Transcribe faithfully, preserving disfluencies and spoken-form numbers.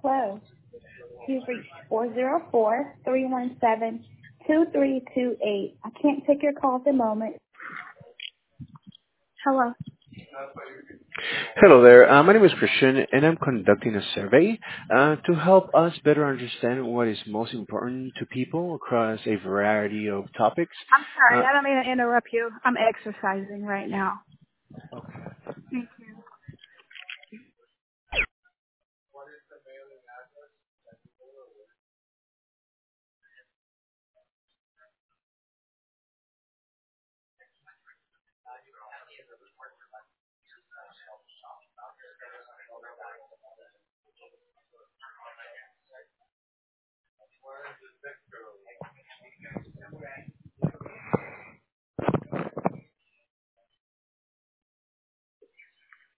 Hello. You've reached four zero four, three one seven, two three two eight. I can't take your call at the moment. Hello. Hello there. Uh, my name is Christian, and I'm conducting a survey uh, to help us better understand what is most important to people across a variety of topics. I'm sorry. Uh, I don't mean to interrupt you. I'm exercising right now. okay. Thank you.